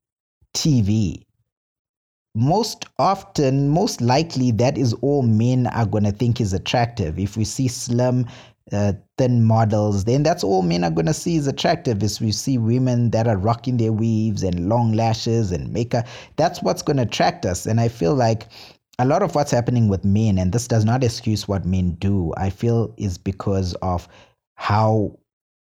TV, most likely that is all men are going to think is attractive. If we see slim, thin models, then that's all men are going to see is attractive. If we see women that are rocking their weaves and long lashes and makeup, that's what's going to attract us. And I feel like a lot of what's happening with men, and this does not excuse what men do, I feel is because of how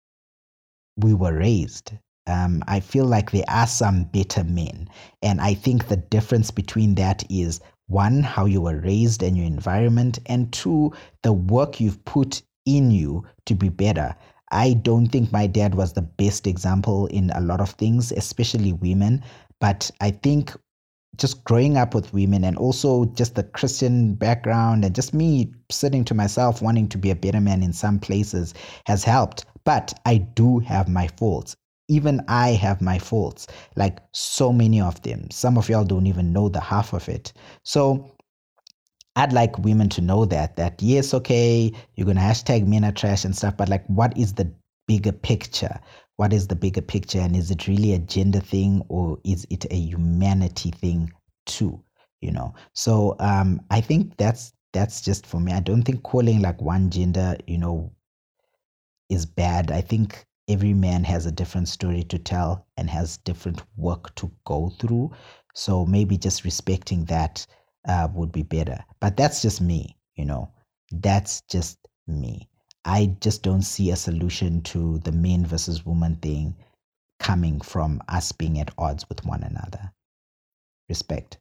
we were raised. I feel like there are some better men. And I think the difference between that is, one, how you were raised and your environment, and two, the work you've put in you to be better. I don't think my dad was the best example in a lot of things, especially women. But I think just growing up with women, and also just the Christian background, and just me sitting to myself wanting to be a better man in some places, has helped. But I do have my faults. Even I have my faults, like so many of them. Some of y'all don't even know the half of it. So I'd like women to know that yes, okay, you're going to hashtag men are trash and stuff, but like, what is the bigger picture? What is the bigger picture? And is it really a gender thing, or is it a humanity thing too? So I think that's just for me. I don't think calling like one gender, is bad. I think every man has a different story to tell and has different work to go through. So maybe just respecting that would be better. But that's just me, That's just me. I just don't see a solution to the men versus woman thing coming from us being at odds with one another. Respect.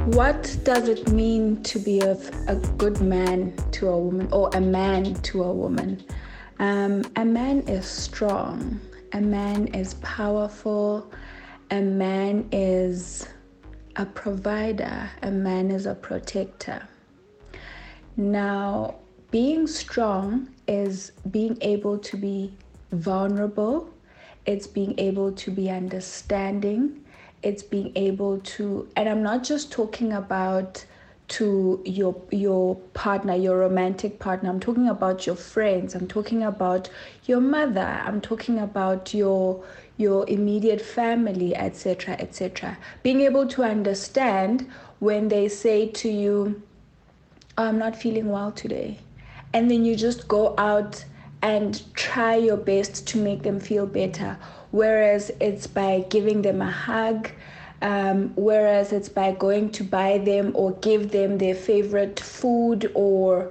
What does it mean to be a good man to a woman, or a man to a woman? A man is strong. A man is powerful. A man is a provider. A man is a protector. Now, being strong is being able to be vulnerable. It's being able to be understanding. It's being able to, and I'm not just talking about to your partner, your romantic partner. I'm talking about your friends. I'm talking about your mother. I'm talking about your immediate family, etc., etc. Being able to understand when they say to you, I'm not feeling well today. And then you just go out and try your best to make them feel better. Whereas it's by giving them a hug, whereas it's by going to buy them or give them their favorite food or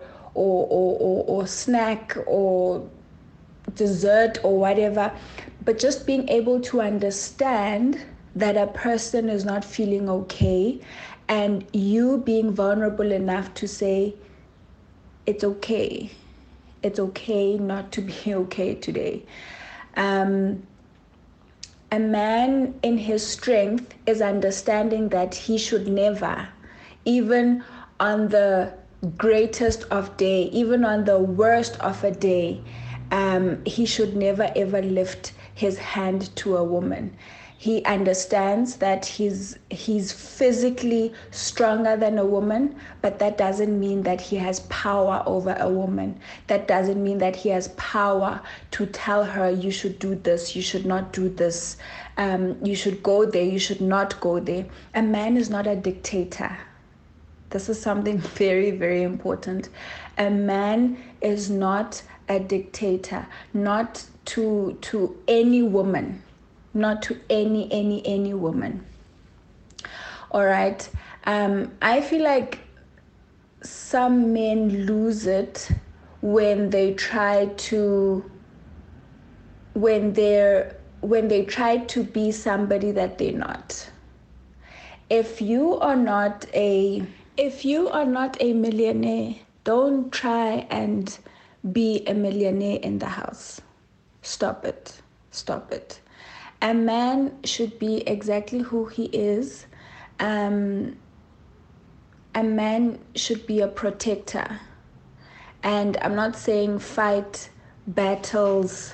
snack or dessert or whatever. But just being able to understand that a person is not feeling okay, and you being vulnerable enough to say, it's okay. It's okay not to be okay today. A man in his strength is understanding that he should never, even on the greatest of day, even on the worst of a day, he should never ever lift his hand to a woman. He understands that he's physically stronger than a woman, but that doesn't mean that he has power over a woman. That doesn't mean that he has power to tell her, you should do this, you should not do this, you should go there, you should not go there. A man is not a dictator. This is something very, very important. A man is not a dictator, not to any woman. Not to any woman. All right. I feel like some men lose it when they try to be somebody that they're not. If you are not a millionaire, don't try and be a millionaire in the house. Stop it. A man should be exactly who he is. A man should be a protector. And I'm not saying fight our battles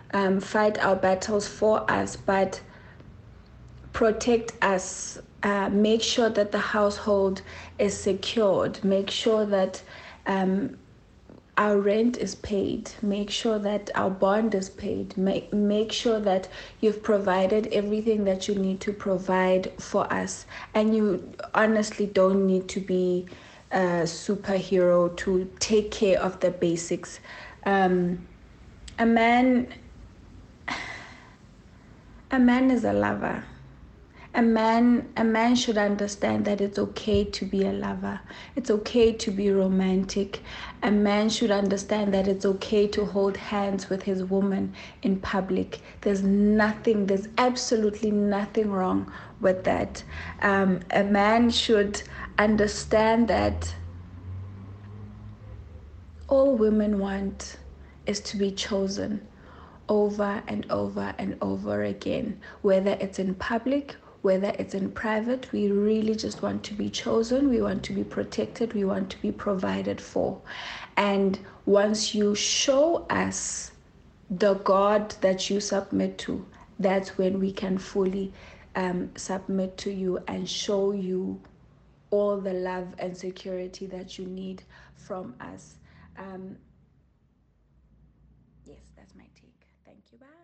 for us, but protect us. Make sure that the household is secured. Make sure that our rent is paid. Make sure that our bond is paid. Make sure that you've provided everything that you need to provide for us. And you honestly don't need to be a superhero to take care of the basics. A man is a lover. A man should understand that it's okay to be a lover. It's okay to be romantic. A man should understand that it's okay to hold hands with his woman in public. There's absolutely nothing wrong with that. A man should understand that all women want is to be chosen over and over and over again, whether it's in public, whether it's in private. We really just want to be chosen. We want to be protected. We want to be provided for. And once you show us the God that you submit to, that's when we can fully submit to you and show you all the love and security that you need from us. Yes, that's my take. Thank you. Bye.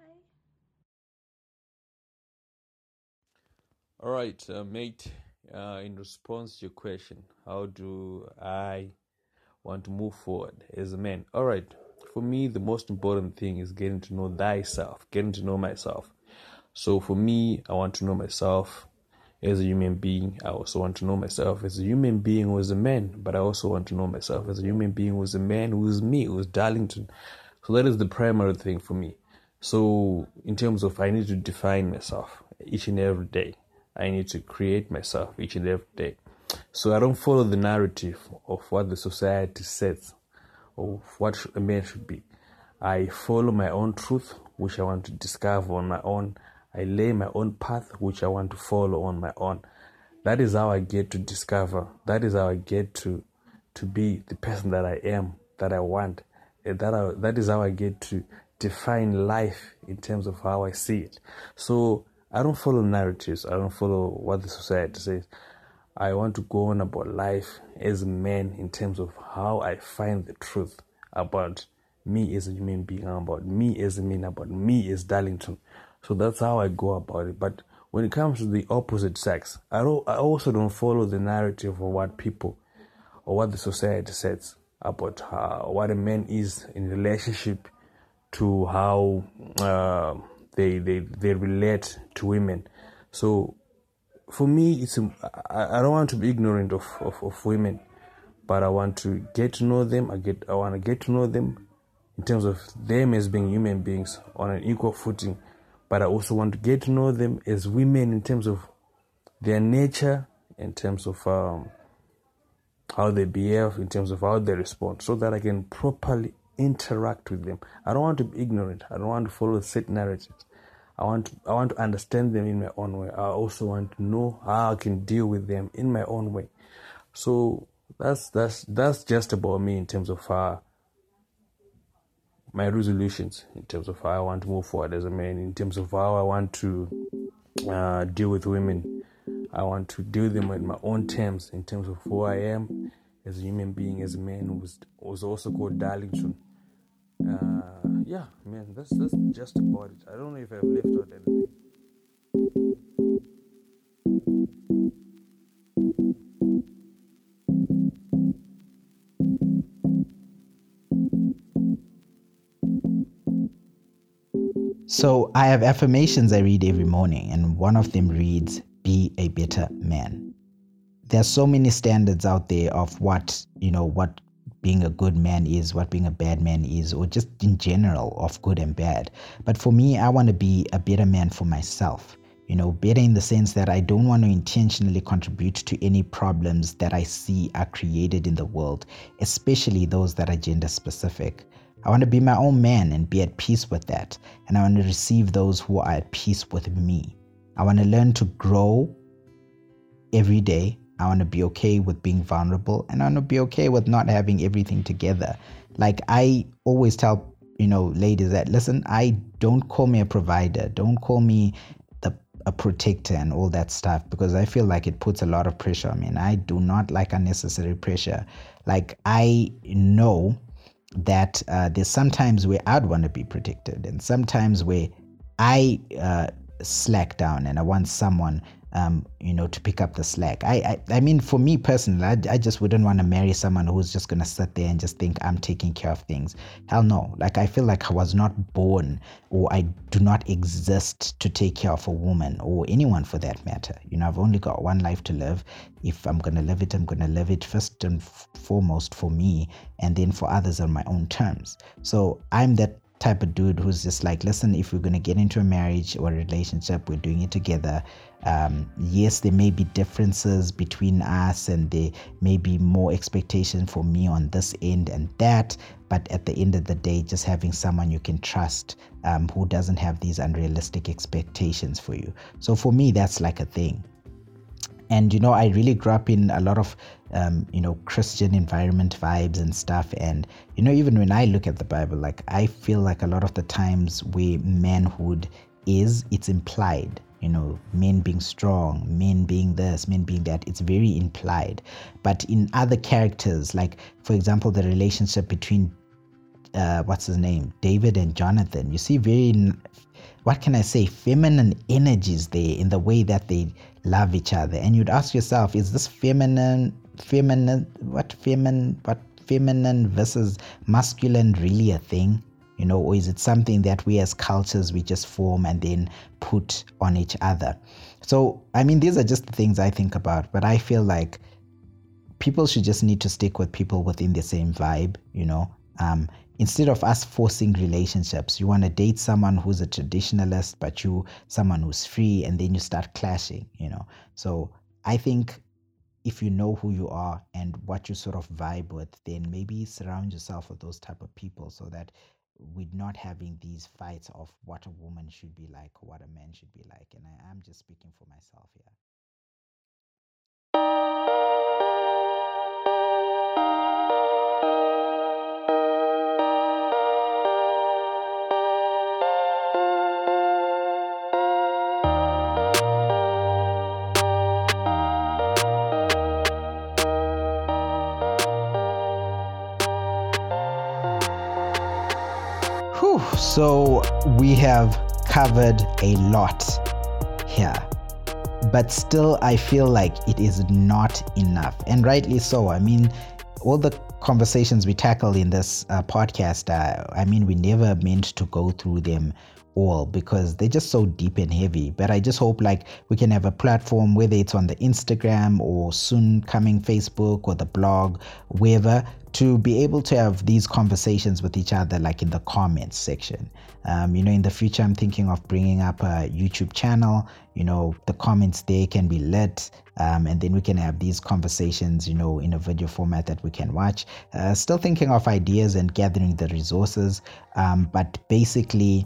All right, mate, in response to your question, how do I want to move forward as a man? All right, for me, the most important thing is getting to know thyself, getting to know myself. So for me, I want to know myself as a human being. I also want to know myself as a human being who is a man, but I also want to know myself as a human being who is a man, who is me, who is Darlington. So that is the primary thing for me. So in terms of, I need to define myself each and every day. I need to create myself each and every day. So I don't follow the narrative of what the society says of what a man should be. I follow my own truth, which I want to discover on my own. I lay my own path, which I want to follow on my own. That is how I get to discover. That is how I get to be the person that I am, that I want. That is how I get to define life in terms of how I see it. So I don't follow narratives. I don't follow what the society says. I want to go on about life as a man in terms of how I find the truth about me as a human being, about me as a man, about me as Darlington. So that's how I go about it. But when it comes to the opposite sex, I also don't follow the narrative of what people or what the society says about what a man is in relationship to how they relate to women. So for me, I don't want to be ignorant of women, but I want to get to know them. I want to get to know them in terms of them as being human beings on an equal footing. But I also want to get to know them as women in terms of their nature, in terms of how they behave, in terms of how they respond, so that I can properly interact with them. I don't want to be ignorant. I don't want to follow set narratives. I want to understand them in my own way. I also want to know how I can deal with them in my own way. So that's just about me in terms of my resolutions, in terms of how I want to move forward as a man, in terms of how I want to deal with women. I want to deal with them in my own terms, in terms of who I am as a human being, as a man who was also called Darlington. Yeah, man, that's just about it. I don't know if I've left out anything. So I have affirmations I read every morning, and one of them reads, "Be a better man." There's so many standards out there of what being a good man is, what being a bad man is, or just in general of good and bad. But for me, I want to be a better man for myself. Better in the sense that I don't want to intentionally contribute to any problems that I see are created in the world, especially those that are gender specific. I want to be my own man and be at peace with that. And I want to receive those who are at peace with me. I want to learn to grow every day. I want to be okay with being vulnerable, and I want to be okay with not having everything together. Like I always tell, ladies that, listen, don't call me a provider. Don't call me a protector and all that stuff, because I feel like it puts a lot of pressure on me, and I do not like unnecessary pressure. Like I know that there's sometimes where I'd want to be protected, and sometimes where I slack down and I want someone to pick up the slack. I mean, for me personally, I just wouldn't want to marry someone who's just going to sit there and just think I'm taking care of things. Hell no. Like, I feel like I was not born, or I do not exist to take care of a woman or anyone for that matter. I've only got one life to live. If I'm going to live it, I'm going to live it first and foremost for me, and then for others on my own terms. So I'm that type of dude who's just like, listen, if we're going to get into a marriage or a relationship, we're doing it together. Yes, there may be differences between us, and there may be more expectation for me on this end and that, but at the end of the day, just having someone you can trust, who doesn't have these unrealistic expectations for you. So for me, that's like a thing. And, I really grew up in a lot of, Christian environment vibes and stuff. And, even when I look at the Bible, like, I feel like a lot of the times where manhood is, it's implied, men being strong, men being this, men being that. It's very implied. But in other characters, like, for example, the relationship between, David and Jonathan, you see very, what can I say, feminine energies there in the way that they love each other. And you'd ask yourself, is this feminine versus masculine really a thing? Or is it something that we as cultures, we just form and then put on each other? So, I mean, these are just the things I think about, but I feel like people should just need to stick with people within the same vibe, instead of us forcing relationships. You want to date someone who's a traditionalist, but someone who's free, and then you start clashing, So I think if you know who you are and what you sort of vibe with, then maybe surround yourself with those type of people so that we're not having these fights of what a woman should be like or what a man should be like. And I'm just speaking for myself here. So we have covered a lot here, but still I feel like it is not enough, and rightly so. I mean, all the conversations we tackle in this podcast, we never meant to go through them all because they're just so deep and heavy. But I just hope like we can have a platform, whether it's on the Instagram or soon coming Facebook or the blog, wherever, to be able to have these conversations with each other, like in the comments section. In the future, I'm thinking of bringing up a YouTube channel. The comments there can be lit, and then we can have these conversations, in a video format that we can watch. Still thinking of ideas and gathering the resources, but basically,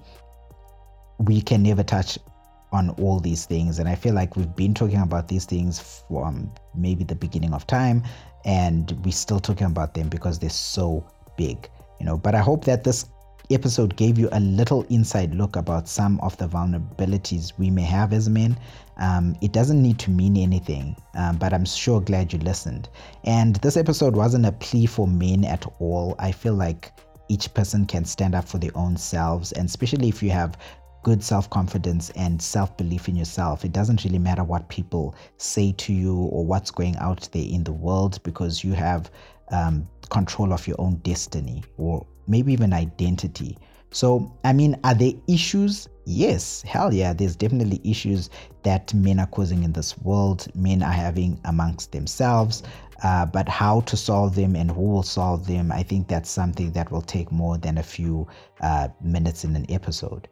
we can never touch on all these things. And I feel like we've been talking about these things from maybe the beginning of time, and we're still talking about them because they're so big, But I hope that this episode gave you a little inside look about some of the vulnerabilities we may have as men. It doesn't need to mean anything, but I'm sure glad you listened. And this episode wasn't a plea for men at all. I feel like each person can stand up for their own selves, and especially if you have good self-confidence and self-belief in yourself, it doesn't really matter what people say to you or what's going out there in the world, because you have control of your own destiny or maybe even identity. So, are there issues? Yes, hell yeah, there's definitely issues that men are causing in this world, men are having amongst themselves, but how to solve them and who will solve them, I think that's something that will take more than a few minutes in an episode.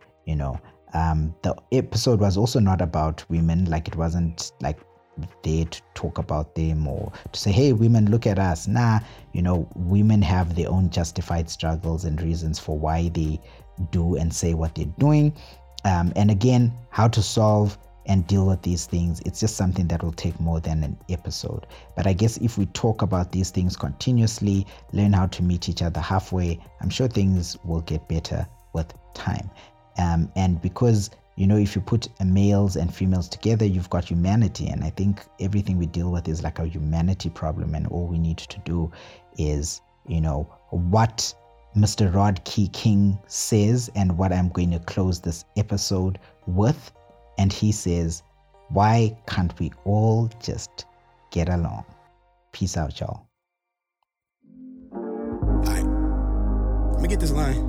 The episode was also not about women, like it wasn't like there to talk about them or to say, hey, women, look at us. Women have their own justified struggles and reasons for why they do and say what they're doing. And again, how to solve and deal with these things, it's just something that will take more than an episode. But I guess if we talk about these things continuously, learn how to meet each other halfway, I'm sure things will get better with time. And because, if you put males and females together, you've got humanity. And I think everything we deal with is like a humanity problem. And all we need to do is, what Mr. Rod Key King says and what I'm going to close this episode with. And he says, why can't we all just get along? Peace out, y'all. All right. Let me get this line.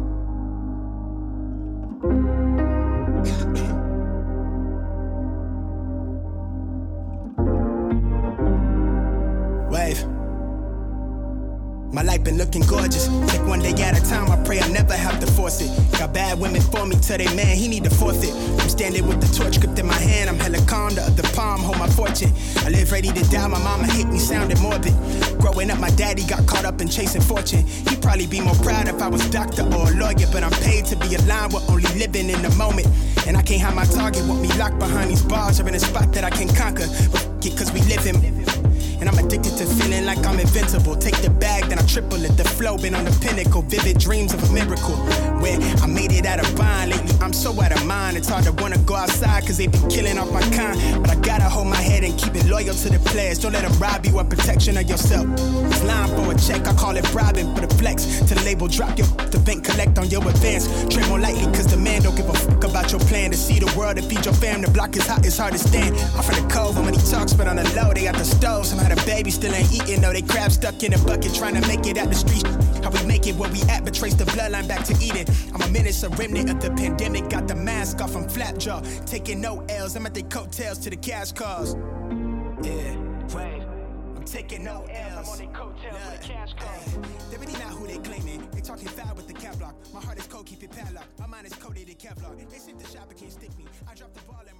Wave. My life been looking gorgeous. Take one day at a time, I pray I never have to force it. Got bad women for me, tell they man he need to forfeit. I'm standing with the torch gripped in my hand, I'm hella calm, the other palm hold my fortune. I live ready to die, my mama hate me sounding morbid. Growing up, my daddy got caught up in chasing fortune. He'd probably be more proud if I was doctor or a lawyer, but I'm paid to be aligned with only living in the moment. And I can't have my target, want me locked behind these bars or in a spot that I can conquer. But f*** it, cause we live in. And I'm addicted to feeling like I'm invincible. Take the bag, then I triple it. The flow been on the pinnacle. Vivid dreams of a miracle. Where I made it out of bind. Lately I'm so out of mind. It's hard to wanna go outside cause they been killing off my kind. But I gotta hold my head and keep it loyal to the players. Don't let them rob you of protection of yourself. It's lying for a check, I call it bribing for the flex. To the label, drop your the bank, collect on your advance. Tread more lightly cause the man don't give a fuck about your plan. To see the world, to feed your fam. The block is hot, it's hard to stand. Off of the cove, when he talks, but on the low, they got the stove. Somehow the baby still ain't eating, though they crab stuck in a bucket, trying to make it out the street. How we make it where we at, but trace the bloodline back to Eden. I'm a menace, a remnant of the pandemic. Got the mask off, I'm flap jaw. Taking no L's, I'm at the coattails to the cash cars. Yeah, wait. I'm taking no L's, I'm on the coattails to the cash cars. They really not who they claiming. They talking foul with the cap lock. My heart is cold, keep it padlocked. My mind is coated in Kevlar. They sent the shop, it can't stick me. I dropped the ball.